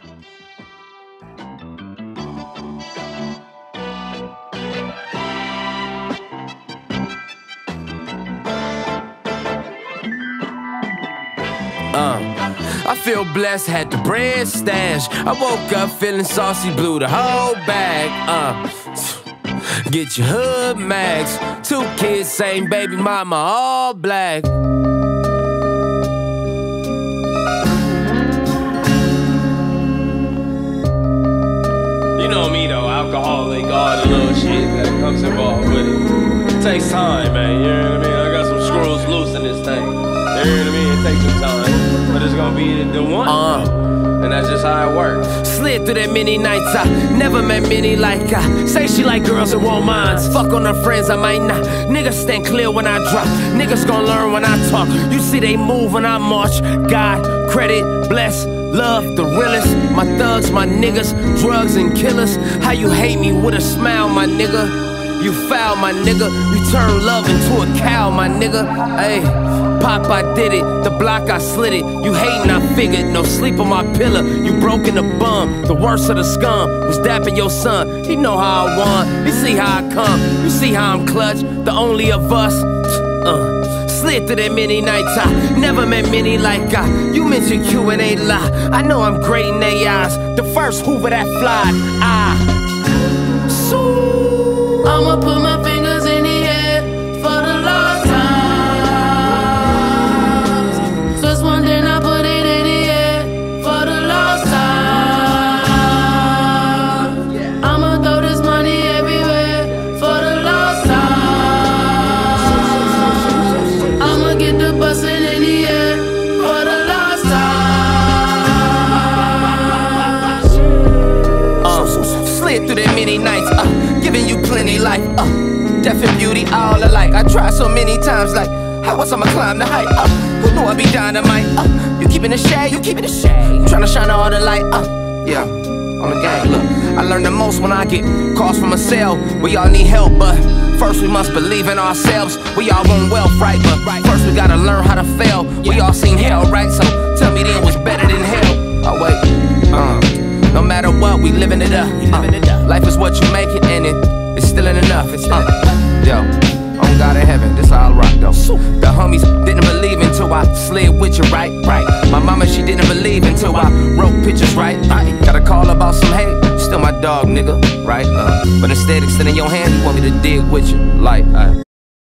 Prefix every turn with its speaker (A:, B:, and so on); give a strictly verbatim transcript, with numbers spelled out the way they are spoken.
A: Uh, I feel blessed, had the bread stash. I woke up feeling saucy, blew the whole bag. Uh, get your hood max. Two kids, same baby mama, all black. You know me though, alcoholic, all the little shit that comes involved with it. It takes time, man, you know what I mean? I got some screws loose in this thing. You know what I mean? It takes some time, but it's gonna be the one. Uh, and that's just how it works.
B: Slid through that many nights, I never met many like I. Say she like girls and won't minds. Fuck on her friends, I might not. Niggas stand clear when I drop. Niggas gon' learn when I talk. You see they move when I march. God, credit, bless, love, the realest. My thugs, my niggas, drugs and killers. How you hate me with a smile, my nigga? You foul, my nigga. You turn love into a cow, my nigga. Ayy, pop, I did it. The block, I slid it. You hatin', I figured. No sleep on my pillow. You broke in the bum. The worst of the scum was dapping your son. He know how I won. You see how I come. You see how I'm clutch. The only of us. Uh, slid through that many nights. I never met many like I. You mentioned Q and ain't lie. I know I'm great in they eyes. The first Hoover that fly. I. So
C: I'ma put my fingers in the air for the last time. First one, then I put it in the air for the last time. I'ma throw this money everywhere for the last time. I'ma get the bustin' in the air for the last time.
B: Uh, slid through that many nights. Uh, Giving you plenty life, uh, death and beauty all alike. I tried so many times, like, how else I'ma climb the height? Uh, who knew I'd be dynamite? Uh, you keeping the shade, you keeping the shade. Tryna shine all the light, uh, yeah, on the game. Look, I learn the most when I get calls from a cell. We all need help, but first we must believe in ourselves. We all want wealth, right? But first we gotta learn how to fail. We all seen hell, right? So tell me then what's better than hell. Oh wait, uh. No matter what, we living it up. Uh, life is what you make it, and it, it's still ain't enough. It's uh, yo, on God in heaven, this all rock though. The homies didn't believe until I slid with you, right? Right. My mama, she didn't believe until I wrote pictures, right? I got a call about some hate, still my dog, nigga, right? Uh, but instead, extending your hand, you want me to dig with you, like. Uh,